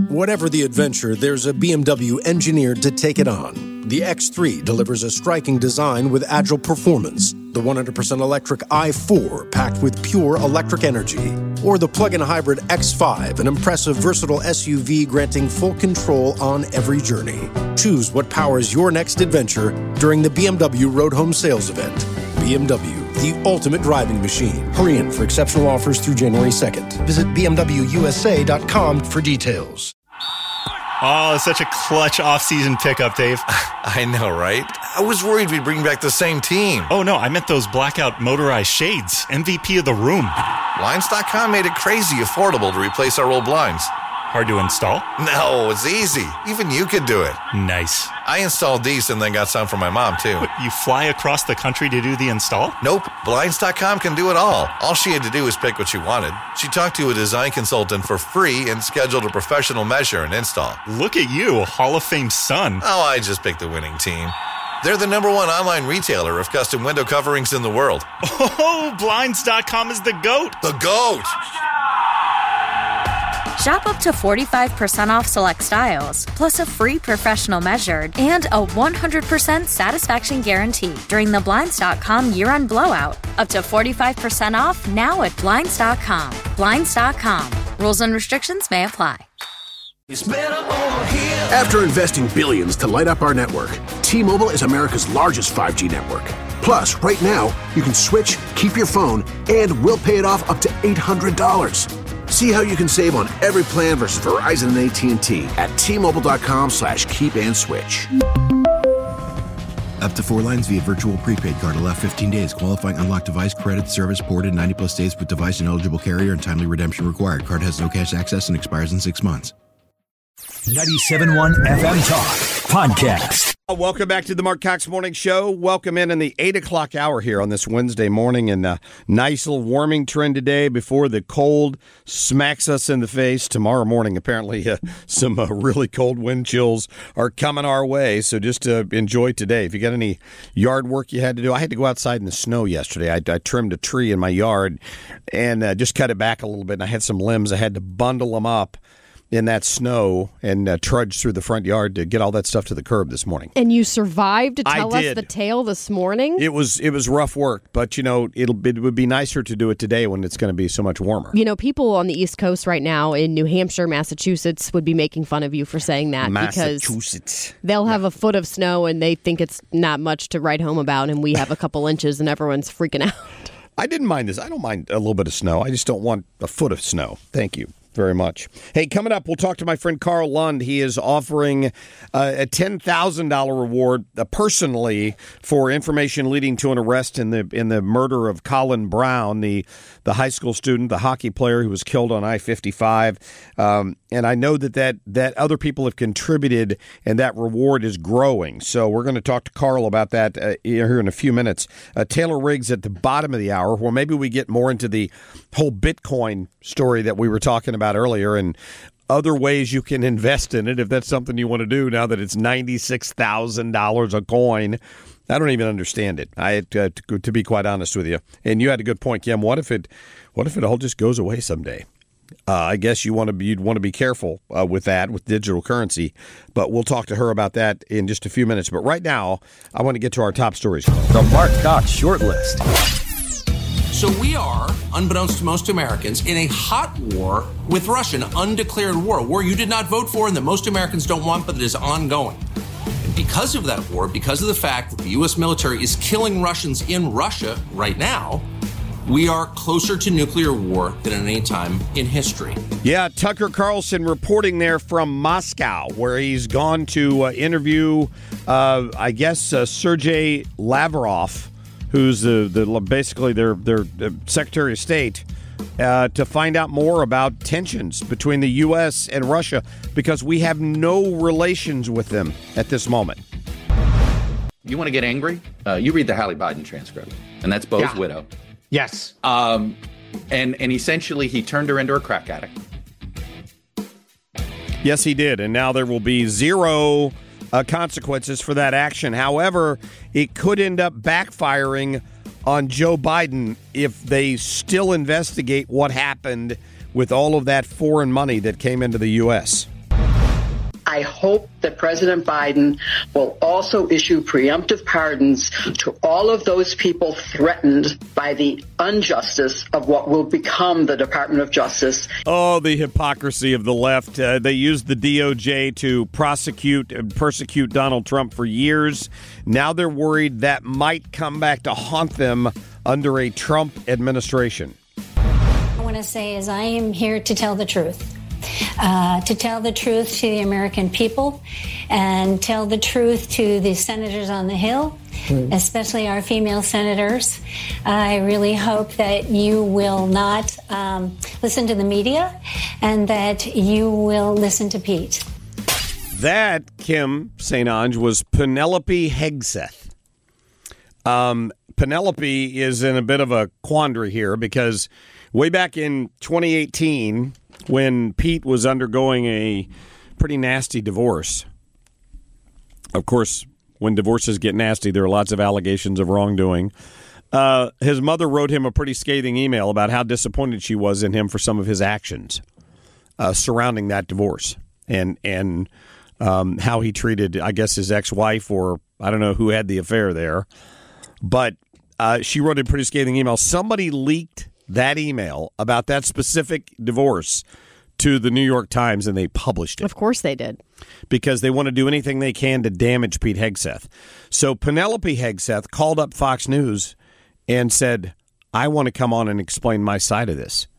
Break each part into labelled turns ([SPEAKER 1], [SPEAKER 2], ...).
[SPEAKER 1] Whatever the adventure, there's a BMW engineered to take it on. The X3 delivers a striking design with agile performance. The 100% electric i4 packed with pure electric energy. Or the plug-in hybrid X5, an impressive, versatile SUV granting full control on every journey. Choose what powers your next adventure during the BMW Road Home Sales Event. BMW, the ultimate driving machine. Hurry in for exceptional offers through January 2nd. Visit BMWUSA.com for details.
[SPEAKER 2] Oh, it's such a clutch off-season pickup, Dave.
[SPEAKER 3] I know, right? I was worried we'd bring back the same team.
[SPEAKER 2] Oh, no, I meant those blackout motorized shades. MVP of the room.
[SPEAKER 3] Blinds.com made it crazy affordable to replace our old blinds.
[SPEAKER 2] Hard to install?
[SPEAKER 3] No, it's easy. Even you could do it.
[SPEAKER 2] Nice.
[SPEAKER 3] I installed these and then got some for my mom, too.
[SPEAKER 2] What, you fly across the country to do the install?
[SPEAKER 3] Nope. Blinds.com can do it all. All she had to do was pick what she wanted. She talked to a design consultant for free and scheduled a professional measure and install.
[SPEAKER 2] Look at you, Hall of Fame son.
[SPEAKER 3] Oh, I just picked the winning team. They're the #1 online retailer of custom window coverings in the world.
[SPEAKER 2] Oh, Blinds.com is the GOAT.
[SPEAKER 3] The GOAT!
[SPEAKER 4] Shop up to 45% off select styles, plus a free professional measured and a 100% satisfaction guarantee during the Blinds.com year-end blowout. Up to 45% off now at Blinds.com. Blinds.com. Rules and restrictions may apply.
[SPEAKER 5] After investing billions to light up our network, T-Mobile is America's largest 5G network. Plus, right now, you can switch, keep your phone, and we'll pay it off up to $800. See how you can save on every plan versus Verizon and AT&T at T-Mobile.com/keep-and-switch.
[SPEAKER 6] Up to 4 lines via virtual prepaid card. Allow 15 days. Qualifying unlocked device credit service ported 90+ states with device and eligible carrier and timely redemption required. Card has no cash access and expires in 6 months.
[SPEAKER 7] 97.1 FM Talk Podcast.
[SPEAKER 8] Welcome back to the Mark Cox Morning Show. Welcome in the 8 o'clock hour here on this Wednesday morning. And a nice little warming trend today before the cold smacks us in the face. Tomorrow morning, apparently, some really cold wind chills are coming our way. So just enjoy today. If you got any yard work you had to do, I had to go outside in the snow yesterday. I trimmed a tree in my yard and just cut it back a little bit. And I had some limbs. I had to bundle them up in that snow and trudge through the front yard to get all that stuff to the curb this morning.
[SPEAKER 9] And you survived to tell us the tale this morning?
[SPEAKER 8] It was rough work, but, it would be nicer to do it today when it's going to be so much warmer.
[SPEAKER 9] People on the East Coast right now in New Hampshire, Massachusetts would be making fun of you for saying that because they'll have a foot of snow and they think it's not much to write home about, and we have a couple inches and everyone's freaking out.
[SPEAKER 8] I didn't mind this. I don't mind a little bit of snow. I just don't want a foot of snow. Thank you very much. Hey, coming up, we'll talk to my friend Carl Lund. He is offering a $10,000 reward personally for information leading to an arrest in the murder of Colin Brown, the high school student, the hockey player who was killed on I-55. And I know that other people have contributed, and that reward is growing. So we're going to talk to Carl about that here in a few minutes. Taylor Riggs at the bottom of the hour, where maybe we get more into the whole Bitcoin story that we were talking about earlier and other ways you can invest in it if that's something you want to do now that it's $96,000 a coin. I don't even understand it. To be quite honest with you. And you had a good point, Kim. What if it all just goes away someday? I guess you'd want to be careful with that, with digital currency. But we'll talk to her about that in just a few minutes. But right now, I want to get to our top stories.
[SPEAKER 7] The Mark Cox Short List.
[SPEAKER 10] So we are, unbeknownst to most Americans, in a hot war with Russia, an undeclared war, a war you did not vote for and that most Americans don't want, but it is ongoing. And because of that war, because of the fact that the U.S. military is killing Russians in Russia right now, we are closer to nuclear war than at any time in history.
[SPEAKER 8] Yeah, Tucker Carlson reporting there from Moscow, where he's gone to interview, Sergei Lavrov, who's basically their Secretary of State, to find out more about tensions between the U.S. and Russia, because we have no relations with them at this moment.
[SPEAKER 11] You want to get angry? You read the Hallie Biden transcript, and that's Bo's widow.
[SPEAKER 12] Yes.
[SPEAKER 11] And essentially, he turned her into a crack addict.
[SPEAKER 8] Yes, he did, and now there will be zero consequences for that action. However, it could end up backfiring on Joe Biden if they still investigate what happened with all of that foreign money that came into the U.S.
[SPEAKER 12] I hope that President Biden will also issue preemptive pardons to all of those people threatened by the injustice of what will become the Department of Justice.
[SPEAKER 8] Oh, the hypocrisy of the left. They used the DOJ to prosecute and persecute Donald Trump for years. Now they're worried that might come back to haunt them under a Trump administration.
[SPEAKER 13] I want to say is I am here to tell the truth. To tell the truth to the American people and tell the truth to the senators on the Hill, especially our female senators. I really hope that you will not listen to the media and that you will listen to Pete.
[SPEAKER 8] That, Kim St. Ange, was Penelope Hegseth. Penelope is in a bit of a quandary here because way back in 2018, when Pete was undergoing a pretty nasty divorce, of course, when divorces get nasty, there are lots of allegations of wrongdoing. His mother wrote him a pretty scathing email about how disappointed she was in him for some of his actions surrounding that divorce and how he treated, I guess, his ex-wife, or I don't know who had the affair there. But she wrote a pretty scathing email. Somebody leaked that email about that specific divorce to the New York Times, and they published it.
[SPEAKER 9] Of course they did.
[SPEAKER 8] Because they want to do anything they can to damage Pete Hegseth. So Penelope Hegseth called up Fox News and said, I want to come on and explain my side of this.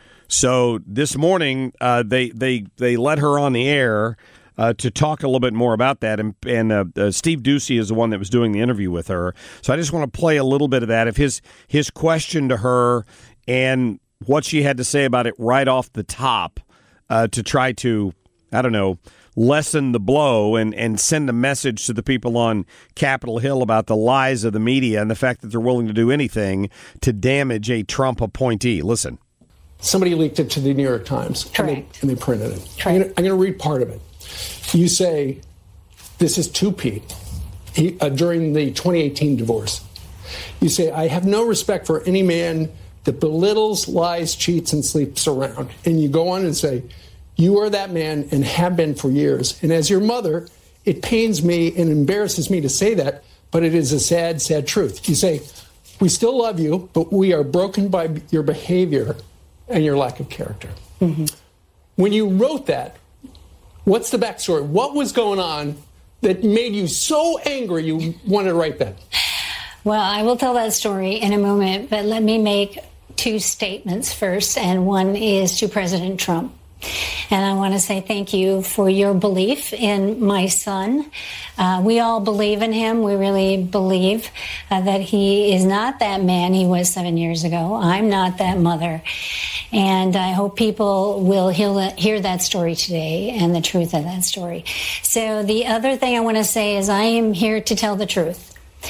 [SPEAKER 8] So this morning, they let her on the air to talk a little bit more about that. And Steve Doocy is the one that was doing the interview with her. So I just want to play a little bit of that of his question to her and what she had to say about it right off the top to try to, I don't know, lessen the blow and send a message to the people on Capitol Hill about the lies of the media and the fact that they're willing to do anything to damage a Trump appointee. Listen.
[SPEAKER 14] Somebody leaked it to the New York Times.
[SPEAKER 13] Correct.
[SPEAKER 14] And they printed it.
[SPEAKER 13] Correct.
[SPEAKER 14] I'm going to read part of it. You say, this is to Pete, during the 2018 divorce. You say, I have no respect for any man that belittles, lies, cheats, and sleeps around. And you go on and say, you are that man and have been for years. And as your mother, it pains me and embarrasses me to say that, but it is a sad, sad truth. You say, we still love you, but we are broken by your behavior and your lack of character. Mm-hmm. When you wrote that, what's the backstory? What was going on that made you so angry you wanted to write that?
[SPEAKER 13] Well, I will tell that story in a moment, but let me make two statements first, and one is to President Trump. And I want to say thank you for your belief in my son. We all believe in him. We really believe that he is not that man he was 7 years ago. I'm not that mother. And I hope people will hear that story today and the truth of that story. So the other thing I want to say is I am here to tell the truth.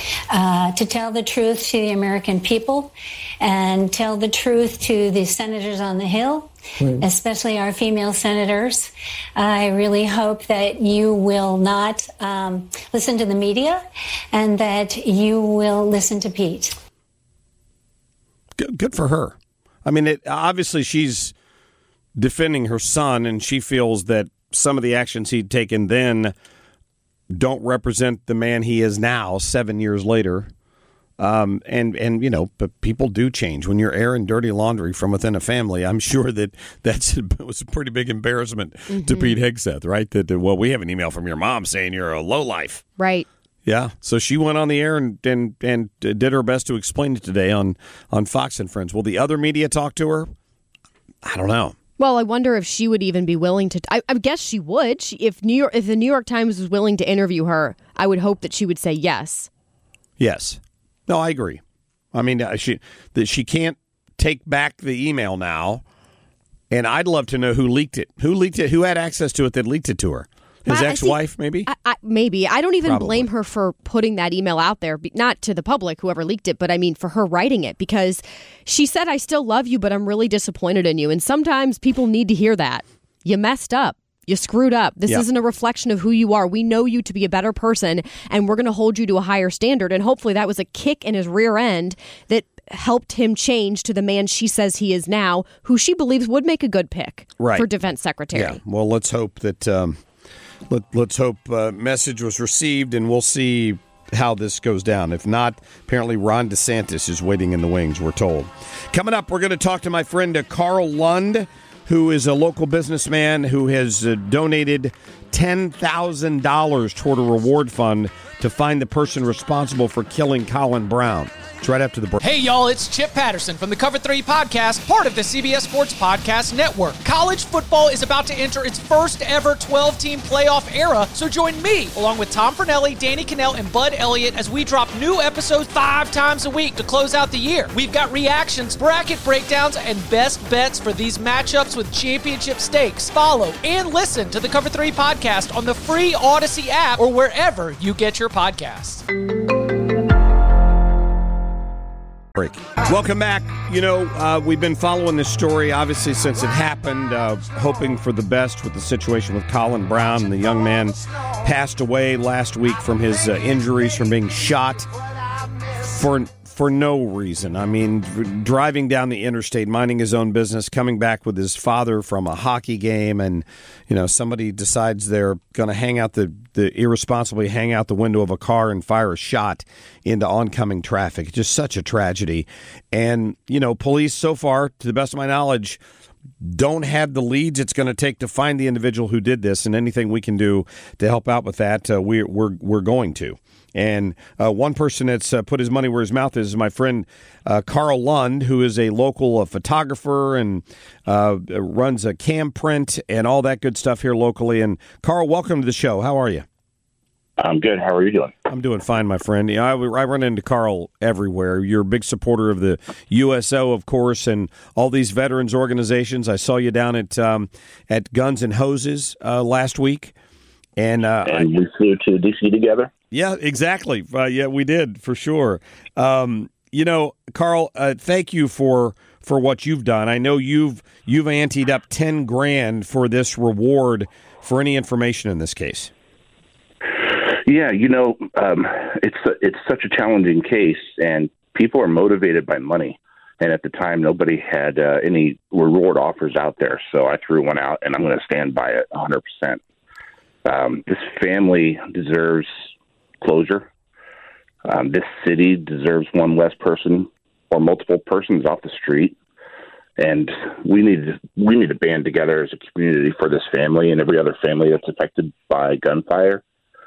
[SPEAKER 13] To tell the truth to the American people and tell the truth to the senators on the Hill, especially our female senators. I really hope that you will not listen to the media and that you will listen to Pete.
[SPEAKER 8] Good for her. I mean, obviously she's defending her son, and she feels that some of the actions he'd taken then don't represent the man he is now 7 years later. And you know, but people do change. When you're airing dirty laundry from within a family, I'm sure that was a pretty big embarrassment to Pete Hegseth, right? That, well, we have an email from your mom saying you're a lowlife.
[SPEAKER 9] Right.
[SPEAKER 8] Yeah. So she went on the air and did her best to explain it today on Fox and Friends. Will the other media talk to her? I don't know.
[SPEAKER 9] Well, I wonder if she would even be willing to. I guess she would. If the New York Times was willing to interview her, I would hope that she would say yes.
[SPEAKER 8] Yes. No, I agree. I mean, she can't take back the email now, and I'd love to know who leaked it. Who leaked it? Who had access to it that leaked it to her? His ex-wife, maybe?
[SPEAKER 9] Maybe. I don't even blame her for putting that email out there, not to the public, whoever leaked it, but I mean for her writing it, because she said, I still love you, but I'm really disappointed in you. And sometimes people need to hear that. You messed up. You screwed up. This isn't a reflection of who you are. We know you to be a better person, and we're going to hold you to a higher standard. And hopefully that was a kick in his rear end that helped him change to the man she says he is now, who she believes would make a good pick for defense secretary.
[SPEAKER 8] Yeah. Well, let's hope that Let's hope message was received, and we'll see how this goes down. If not, apparently Ron DeSantis is waiting in the wings, we're told. Coming up, we're going to talk to my friend Carl Lund, who is a local businessman who has donated $10,000 toward a reward fund to find the person responsible for killing Colin Brown. It's right after the break.
[SPEAKER 15] Hey, y'all, it's Chip Patterson from the Cover 3 Podcast, part of the CBS Sports Podcast Network. College football is about to enter its first ever 12-team playoff era, so join me, along with Tom Fornelli, Danny Cannell, and Bud Elliott, as we drop new episodes 5 times a week to close out the year. We've got reactions, bracket breakdowns, and best bets for these matchups with championship stakes. Follow and listen to the Cover 3 Podcast on the free Odyssey app or wherever you get your podcasts.
[SPEAKER 8] Break. Welcome back. You know, we've been following this story, obviously, since it happened, hoping for the best with the situation with Colin Brown. The young man passed away last week from his injuries from being shot for no reason. I mean, driving down the interstate, minding his own business, coming back with his father from a hockey game, and, you know, somebody decides they're going to hang out irresponsibly hang out the window of a car and fire a shot into oncoming traffic. Just such a tragedy. And, you know, police so far, to the best of my knowledge, don't have the leads it's going to take to find the individual who did this, and anything we can do to help out with that, we're going to. And one person that's put his money where his mouth is my friend Carl Lund, who is a local photographer and runs a Cam Print and all that good stuff here locally. And Carl, welcome to the show. How are you?
[SPEAKER 16] I'm good. How are you doing?
[SPEAKER 8] I'm doing fine, my friend. I run into Carl everywhere. You're a big supporter of the USO, of course, and all these veterans organizations. I saw you down at Guns and Hoses last week. And
[SPEAKER 16] we flew to D.C. together?
[SPEAKER 8] Yeah, exactly. Yeah, we did, for sure. You know, Carl, thank you for what you've done. I know you've anteed up $10,000 for this reward for any information in this case.
[SPEAKER 16] Yeah, you know, it's such a challenging case, and people are motivated by money. And at the time, nobody had any reward offers out there, so I threw one out, and I'm going to stand by it 100%. This family deserves closure. This city deserves one less person or multiple persons off the street. And we need to band together as a community for this family and every other family that's affected by gunfire,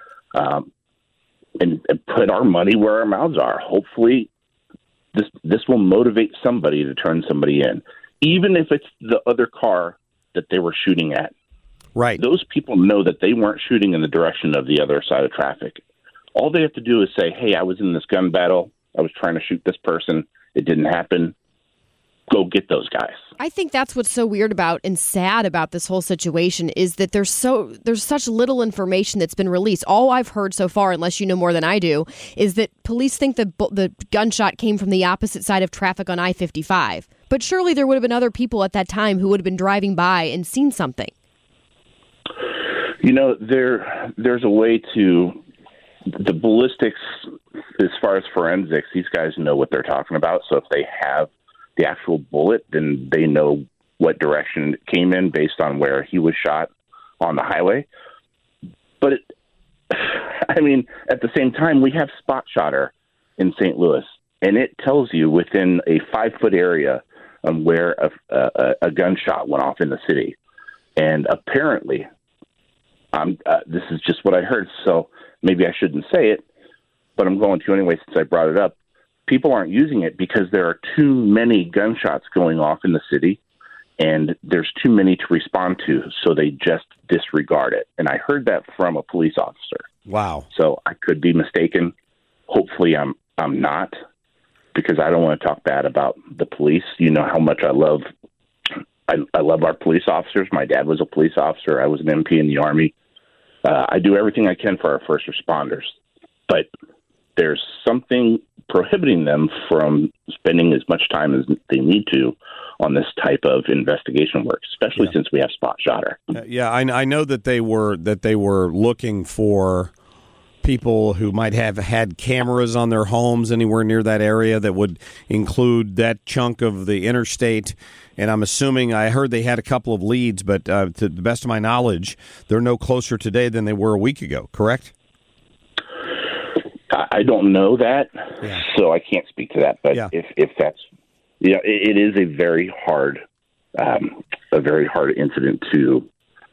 [SPEAKER 16] and put our money where our mouths are. Hopefully this will motivate somebody to turn somebody in, even if it's the other car that they were shooting at.
[SPEAKER 8] Right.
[SPEAKER 16] Those people know that they weren't shooting in the direction of the other side of traffic. All they have to do is say, hey, I was in this gun battle. I was trying to shoot this person. It didn't happen. Go get those guys.
[SPEAKER 9] I think that's what's so weird about and sad about this whole situation is that there's such little information that's been released. All I've heard so far, unless you know more than I do, is that police think the gunshot came from the opposite side of traffic on I-55. But surely there would have been other people at that time who would have been driving by and seen something.
[SPEAKER 16] You know, there's a way to the ballistics as far as forensics. These guys know what they're talking about. So if they have the actual bullet, then they know what direction it came in based on where he was shot on the highway. But at the same time, we have Spot Shotter in St. Louis, and it tells you within a 5-foot area where a gunshot went off in the city. And apparently, this is just what I heard, so maybe I shouldn't say it, but I'm going to anyway since I brought it up. People aren't using it because there are too many gunshots going off in the city, and there's too many to respond to, so they just disregard it. And I heard that from a police officer.
[SPEAKER 8] Wow. So
[SPEAKER 16] I could be mistaken. Hopefully I'm not, because I don't want to talk bad about the police. You know how much I love our police officers. My dad was a police officer. I was an MP in the Army. I do everything I can for our first responders, but there's something prohibiting them from spending as much time as they need to on this type of investigation work, especially since we have Spot Shotter.
[SPEAKER 8] I know that they were looking for people who might have had cameras on their homes anywhere near that area that would include that chunk of the interstate. And I'm assuming, I heard they had a couple of leads, but to the best of my knowledge, they're no closer today than they were a week ago, correct?
[SPEAKER 16] I don't know that, so I can't speak to that. But if that's, it is a very hard incident to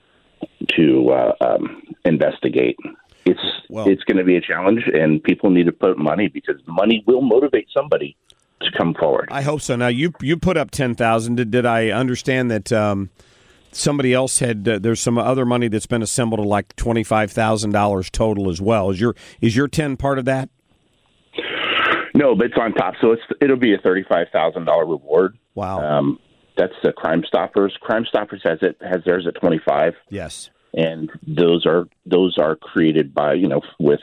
[SPEAKER 16] investigate. It's going to be a challenge, and people need to put money, because money will motivate somebody to come forward.
[SPEAKER 8] I hope so. Now you put up $10,000. Did I understand that somebody else had? There's some other money that's been assembled to like $25,000 total as well. Is your 10 part of that?
[SPEAKER 16] No, but it's on top, so it'll be a $35,000 reward.
[SPEAKER 8] Wow.
[SPEAKER 16] That's the Crime Stoppers. Crime Stoppers has theirs at 25.
[SPEAKER 8] Yes.
[SPEAKER 16] And those are created by with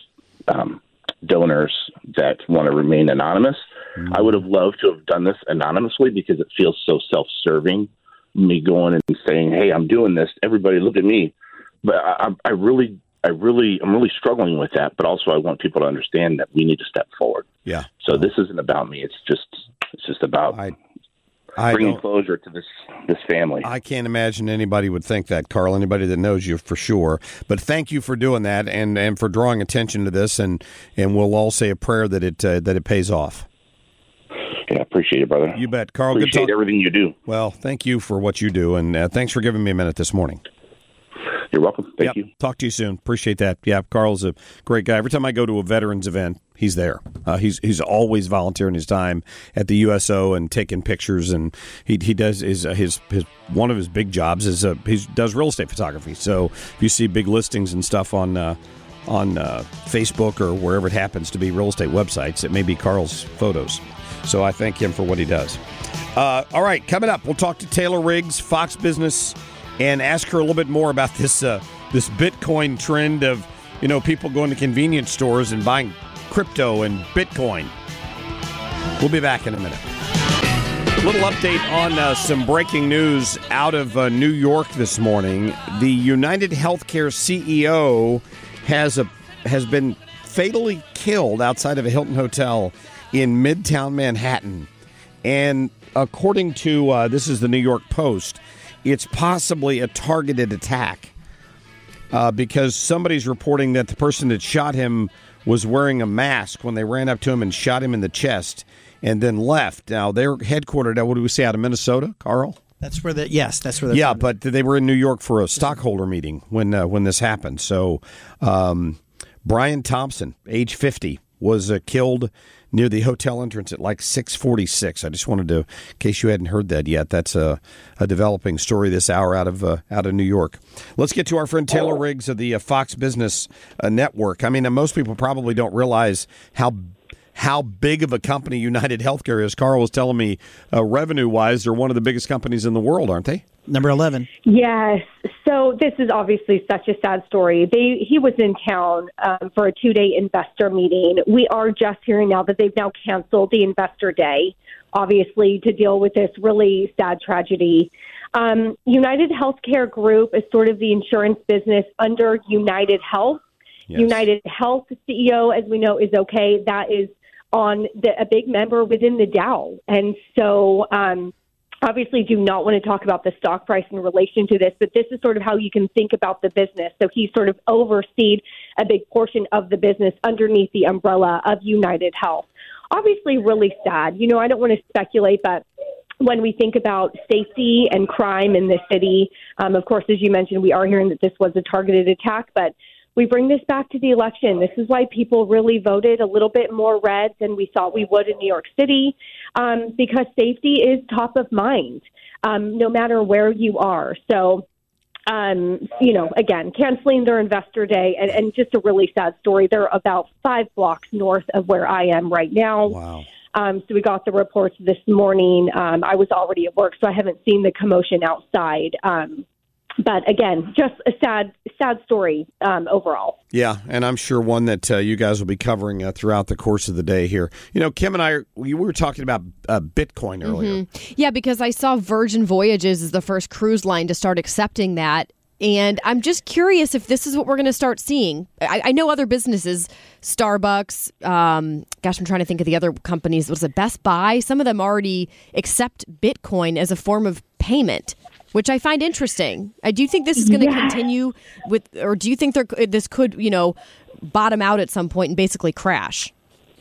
[SPEAKER 16] donors that want to remain anonymous. I would have loved to have done this anonymously, because it feels so self-serving. Me going and saying, "Hey, I'm doing this. Everybody, look at me." But I'm really struggling with that. But also, I want people to understand that we need to step forward.
[SPEAKER 8] Yeah.
[SPEAKER 16] So this isn't about me. It's just about bringing closure to this family.
[SPEAKER 8] I can't imagine anybody would think that, Carl, anybody that knows you for sure. But thank you for doing that and for drawing attention to this, and we'll all say a prayer that it pays off.
[SPEAKER 16] Yeah, appreciate it, brother.
[SPEAKER 8] You bet. Carl,
[SPEAKER 16] appreciate
[SPEAKER 8] good talk.
[SPEAKER 16] Everything you do.
[SPEAKER 8] Well, thank you for what you do, and thanks for giving me a minute this morning.
[SPEAKER 16] You're welcome. Thank you.
[SPEAKER 8] Talk to you soon. Appreciate that. Yeah, Carl's a great guy. Every time I go to a veterans event, he's there. He's always volunteering his time at the USO and taking pictures, and he does his one of his big jobs is he does real estate photography. So if you see big listings and stuff on Facebook or wherever it happens to be, real estate websites, it may be Carl's photos. So I thank him for what he does. All right, coming up, we'll talk to Taylor Riggs, Fox Business, and ask her a little bit more about this Bitcoin trend of people going to convenience stores and buying crypto and Bitcoin. We'll be back in a minute. A little update on some breaking news out of New York this morning. The United Healthcare CEO has been fatally killed outside of a Hilton hotel in Midtown Manhattan. And according to, this is the New York Post, it's possibly a targeted attack because somebody's reporting that the person that shot him was wearing a mask when they ran up to him and shot him in the chest and then left. Now, they're headquartered, what do we say, out of Minnesota, Carl?
[SPEAKER 17] That's where that's where.
[SPEAKER 8] Yeah, but they were in New York for a stockholder meeting when this happened. So Brian Thompson, age 50, was killed near the hotel entrance at like 6:46. I just wanted to, in case you hadn't heard that yet, that's a developing story this hour out of New York. Let's get to our friend Taylor Riggs of the Fox Business Network. I mean, most people probably don't realize how big of a company United Healthcare is. Carl was telling me, revenue-wise, they're one of the biggest companies in the world, aren't they?
[SPEAKER 17] Number 11.
[SPEAKER 18] Yes. So this is obviously such a sad story. He was in town for a 2-day investor meeting. We are just hearing now that they've now canceled the investor day, obviously, to deal with this really sad tragedy. United Healthcare Group is sort of the insurance business under United Health. Yes. United Health CEO, as we know, is okay. That is a big member within the Dow. And so obviously do not want to talk about the stock price in relation to this, but this is sort of how you can think about the business. So he sort of overseed a big portion of the business underneath the umbrella of United Health. Obviously really sad. I don't want to speculate, but when we think about safety and crime in this city, of course, as you mentioned, we are hearing that this was a targeted attack, but we bring this back to the election. This is why people really voted a little bit more red than we thought we would in New York City, because safety is top of mind, no matter where you are. So, again, canceling their investor day and just a really sad story. They're about 5 blocks north of where I am right now.
[SPEAKER 8] Wow.
[SPEAKER 18] So we got the reports this morning. I was already at work, so I haven't seen the commotion outside. But again, just a sad story overall.
[SPEAKER 8] Yeah, and I'm sure one that you guys will be covering throughout the course of the day here. Kim and I, we were talking about Bitcoin earlier.
[SPEAKER 9] Mm-hmm. Yeah, because I saw Virgin Voyages is the first cruise line to start accepting that And I'm just curious if this is what we're going to start seeing. I know other businesses, Starbucks, I'm trying to think of the other companies. Was it Best Buy? Some of them already accept Bitcoin as a form of payment, which I find interesting. Do you think this is going to continue or do you think this could, bottom out at some point and basically crash?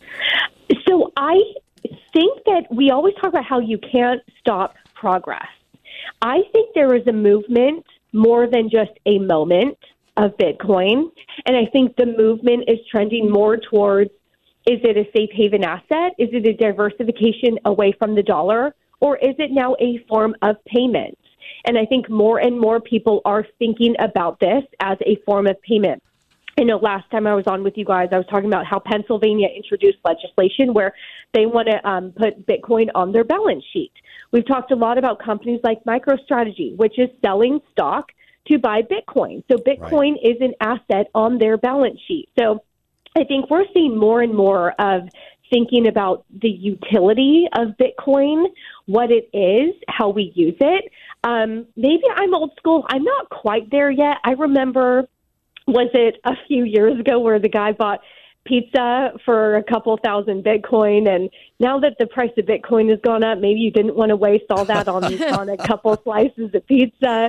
[SPEAKER 18] So I think that we always talk about how you can't stop progress. I think there is a movement more than just a moment of Bitcoin. And I think the movement is trending more towards, is it a safe haven asset? Is it a diversification away from the dollar? Or is it now a form of payment? And I think more and more people are thinking about this as a form of payment. I know last time I was on with you guys, I was talking about how Pennsylvania introduced legislation where they want to put Bitcoin on their balance sheet. We've talked a lot about companies like MicroStrategy, which is selling stock to buy Bitcoin. So Bitcoin is an asset on their balance sheet. So I think we're seeing more and more of thinking about the utility of Bitcoin, what it is, how we use it. Maybe I'm old school. I'm not quite there yet. I remember, was it a few years ago where the guy bought pizza for a couple thousand Bitcoin, and now that the price of Bitcoin has gone up, maybe you didn't want to waste all that on a couple slices of pizza.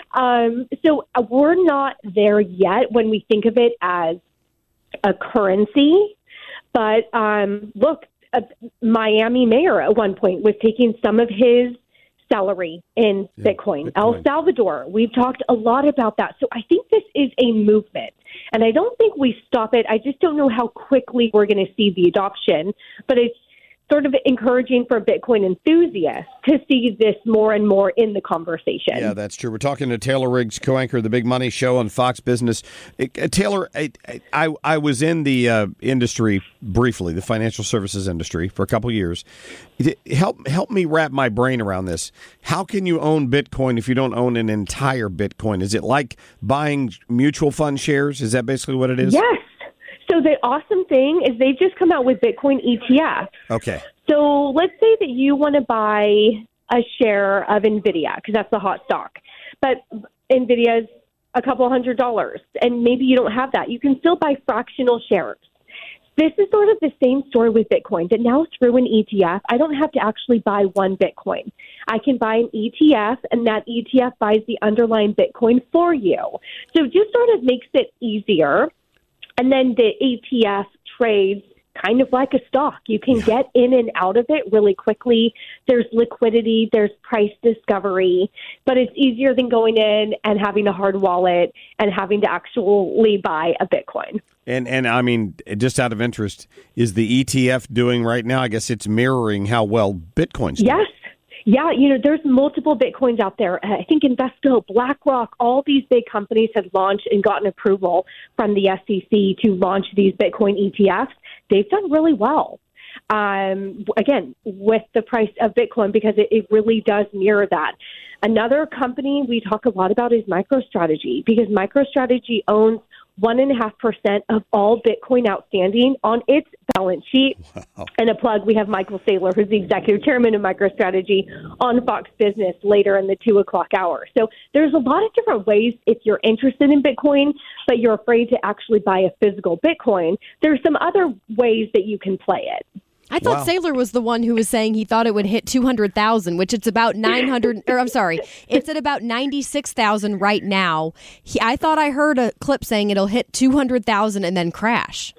[SPEAKER 18] So we're not there yet when we think of it as a currency. But look, Miami mayor at one point was taking some of his salary in Bitcoin. El Salvador, we've talked a lot about that. So I think this is a movement, and I don't think we stop it. I just don't know how quickly we're going to see the adoption, but it's sort of encouraging for Bitcoin enthusiasts to see this more and more in the conversation.
[SPEAKER 8] Yeah, that's true. We're talking to Taylor Riggs, co-anchor of The Big Money Show on Fox Business. Taylor, I was in the industry briefly, the financial services industry, for a couple years. Help me wrap my brain around this. How can you own Bitcoin if you don't own an entire Bitcoin? Is it like buying mutual fund shares? Is that basically what it is?
[SPEAKER 18] Yes. So the awesome thing is they just come out with Bitcoin ETF.
[SPEAKER 8] Okay.
[SPEAKER 18] So let's say that you want to buy a share of NVIDIA because that's the hot stock. But NVIDIA is a couple $100, and maybe you don't have that. You can still buy fractional shares. This is sort of the same story with Bitcoin, that now through an ETF, I don't have to actually buy one Bitcoin. I can buy an ETF, and that ETF buys the underlying Bitcoin for you. So it just sort of makes it easier. And then the ETF trades kind of like a stock. You can get in and out of it really quickly. There's liquidity, there's price discovery, but it's easier than going in and having a hard wallet and having to actually buy a Bitcoin.
[SPEAKER 8] And I mean, just out of interest, is the ETF doing right now? I guess it's mirroring how well Bitcoin's doing.
[SPEAKER 18] Yes. Yeah, there's multiple Bitcoins out there. I think Invesco, BlackRock, all these big companies have launched and gotten approval from the SEC to launch these Bitcoin ETFs. They've done really well. Again, with the price of Bitcoin, because it really does mirror that. Another company we talk a lot about is MicroStrategy, because MicroStrategy owns 1.5% of all Bitcoin outstanding on its balance sheet. Wow. And a plug, we have Michael Saylor, who's the executive chairman of MicroStrategy, on Fox Business later in the 2 o'clock hour. So there's a lot of different ways if you're interested in Bitcoin, but you're afraid to actually buy a physical Bitcoin. There's some other ways that you can play it.
[SPEAKER 9] I thought Saylor was the one who was saying he thought it would hit 200,000, which it's about 900, or I'm sorry, it's at about 96,000 right now. I thought I heard a clip saying it'll hit 200,000 and then crash.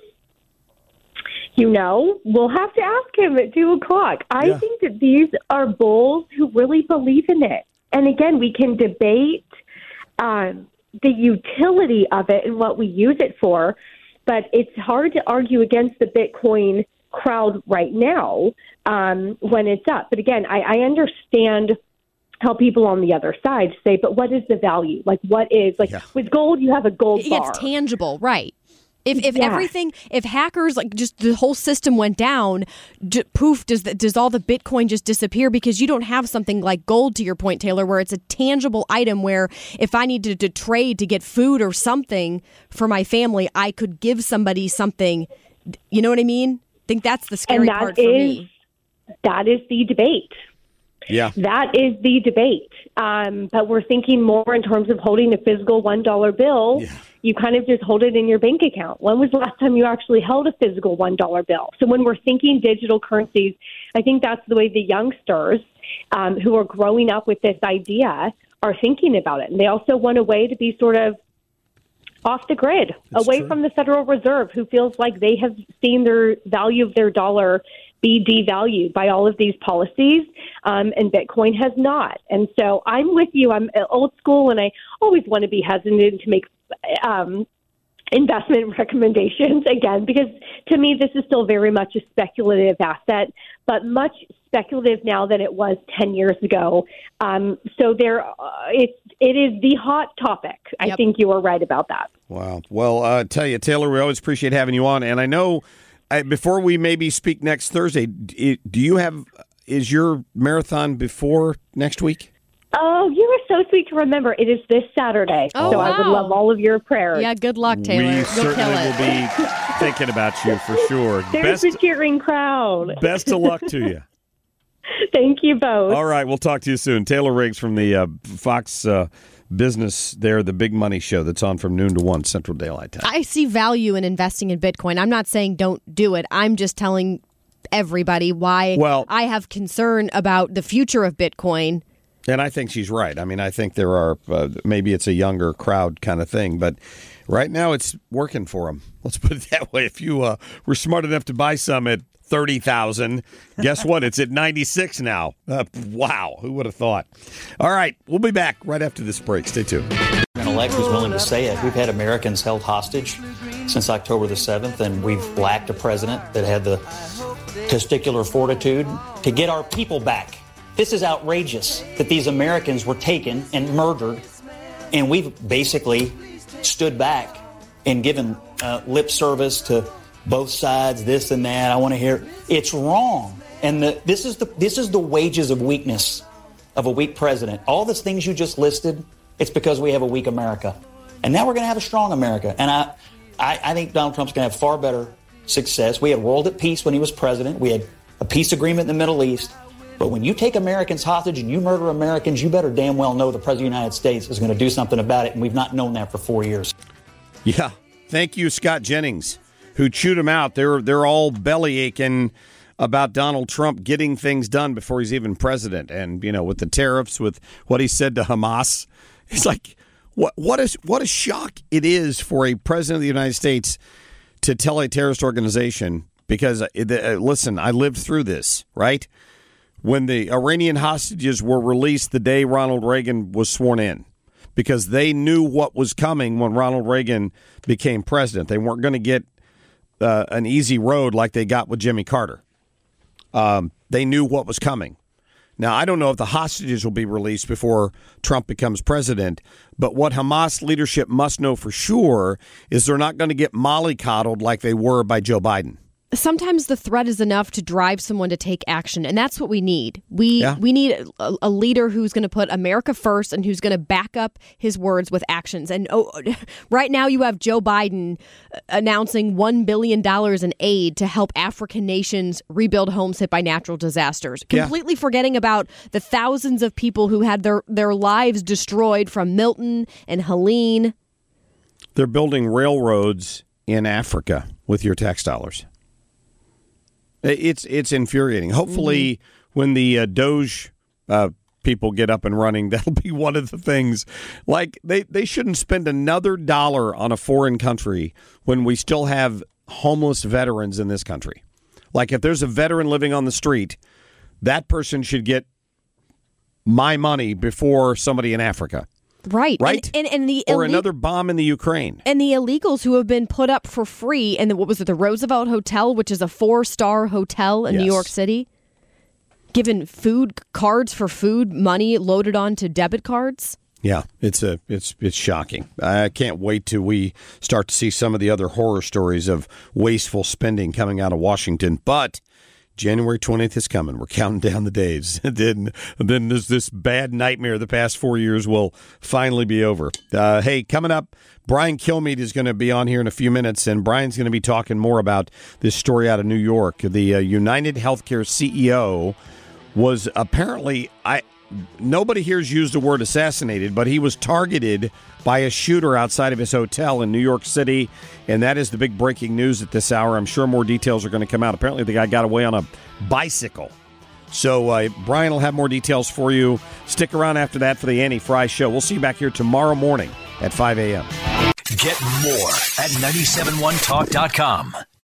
[SPEAKER 18] We'll have to ask him at 2 o'clock. I think that these are bulls who really believe in it. And again, we can debate the utility of it and what we use it for, but it's hard to argue against the Bitcoin crowd right now when it's up. But again, I understand how people on the other side say, but what is the value? Like, what is, with gold, you have a gold bar.
[SPEAKER 9] It's tangible, right? If everything, if hackers, just the whole system went down, poof, does all the Bitcoin just disappear? Because you don't have something like gold, to your point, Taylor, where it's a tangible item where if I needed to trade to get food or something for my family, I could give somebody something. You know what I mean? I think that's the scary part for me.
[SPEAKER 18] That is the debate.
[SPEAKER 8] Yeah.
[SPEAKER 18] That is the debate. But we're thinking more in terms of holding a physical $1 bill. Yeah. You kind of just hold it in your bank account. When was the last time you actually held a physical $1 bill? So when we're thinking digital currencies, I think that's the way the youngsters who are growing up with this idea are thinking about it. And they also want a way to be sort of off the grid, away from the Federal Reserve, who feels like they have seen their value of their dollar be devalued by all of these policies, and Bitcoin has not. And so I'm with you. I'm old school, and I always want to be hesitant to make investment recommendations again, because to me, this is still very much a speculative asset, but much speculative now than it was 10 years ago. So it is the hot topic. I think you are right about that.
[SPEAKER 8] Wow. Well, I tell you, Taylor, we always appreciate having you on. And I know before we maybe speak next Thursday, is your marathon before next week?
[SPEAKER 18] Oh, you are so sweet to remember. It is this Saturday.
[SPEAKER 9] Oh,
[SPEAKER 18] so
[SPEAKER 9] wow.
[SPEAKER 18] I would love all of your prayers.
[SPEAKER 9] Yeah, good luck, Taylor.
[SPEAKER 8] We
[SPEAKER 9] You'll
[SPEAKER 8] certainly
[SPEAKER 9] kill it.
[SPEAKER 8] will be thinking about you for sure.
[SPEAKER 18] There's a cheering crowd.
[SPEAKER 8] Best of luck to you.
[SPEAKER 18] Thank you both.
[SPEAKER 8] All right, we'll talk to you soon. Taylor Riggs from the Fox Business there, the Big Money Show that's on from noon to 1 Central Daylight Time.
[SPEAKER 9] I see value in investing in Bitcoin. I'm not saying don't do it. I'm just telling everybody why I have concern about the future of Bitcoin.
[SPEAKER 8] And I think she's right. I mean, I think there are, maybe it's a younger crowd kind of thing, but right now it's working for them. Let's put it that way. If you were smart enough to buy some at $30,000, guess what? It's at $96 now. Wow. Who would have thought? All right. We'll be back right after this break. Stay tuned.
[SPEAKER 19] An elect who's willing to say it. We've had Americans held hostage since October the 7th, and we've lacked a president that had the testicular fortitude to get our people back. This is outrageous that these Americans were taken and murdered, and we've basically stood back and given lip service to both sides, this and that. I want to hear it's wrong, and this is the wages of weakness of a weak president. All those things you just listed, it's because we have a weak America, and now we're going to have a strong America. And I think Donald Trump's going to have far better success. We had world at peace when he was president. We had a peace agreement in the Middle East. But when you take Americans hostage and you murder Americans, you better damn well know the President of the United States is going to do something about it, and we've not known that for 4 years.
[SPEAKER 8] Yeah. Thank you, Scott Jennings, who chewed him out. They're all belly aching about Donald Trump getting things done before he's even president. And, with the tariffs, with what he said to Hamas, it's like, what a shock it is for a president of the United States to tell a terrorist organization, because, listen, I lived through this, right? When the Iranian hostages were released the day Ronald Reagan was sworn in, because they knew what was coming when Ronald Reagan became president. They weren't going to get an easy road like they got with Jimmy Carter. They knew what was coming. Now, I don't know if the hostages will be released before Trump becomes president, but what Hamas leadership must know for sure is they're not going to get mollycoddled like they were by Joe Biden.
[SPEAKER 9] Sometimes the threat is enough to drive someone to take action, and that's what we need. We need a leader who's going to put America first and who's going to back up his words with actions. And right now you have Joe Biden announcing $1 billion in aid to help African nations rebuild homes hit by natural disasters, completely forgetting about the thousands of people who had their lives destroyed from Milton and Helene.
[SPEAKER 8] They're building railroads in Africa with your tax dollars. It's infuriating. Hopefully, when the Doge people get up and running, that'll be one of the things. Like, they shouldn't spend another dollar on a foreign country when we still have homeless veterans in this country. Like, if there's a veteran living on the street, that person should get my money before somebody in Africa.
[SPEAKER 9] Right.
[SPEAKER 8] And or another bomb in the Ukraine.
[SPEAKER 9] And the illegals who have been put up for free in the Roosevelt Hotel, which is a 4-star hotel in New York City, given food cards for food, money loaded onto debit cards.
[SPEAKER 8] Yeah, it's shocking. I can't wait till we start to see some of the other horror stories of wasteful spending coming out of Washington. But January 20th is coming. We're counting down the days. then there's this bad nightmare the past 4 years will finally be over. Hey, coming up, Brian Kilmeade is going to be on here in a few minutes, and Brian's going to be talking more about this story out of New York. The United Healthcare CEO was apparently, nobody here's used the word assassinated, but he was targeted by a shooter outside of his hotel in New York City, and that is the big breaking news at this hour. I'm sure more details are going to come out. Apparently the guy got away on a bicycle. So Brian will have more details for you. Stick around after that for the Annie Fry Show. We'll see you back here tomorrow morning at 5 a.m.
[SPEAKER 7] Get more at 971talk.com.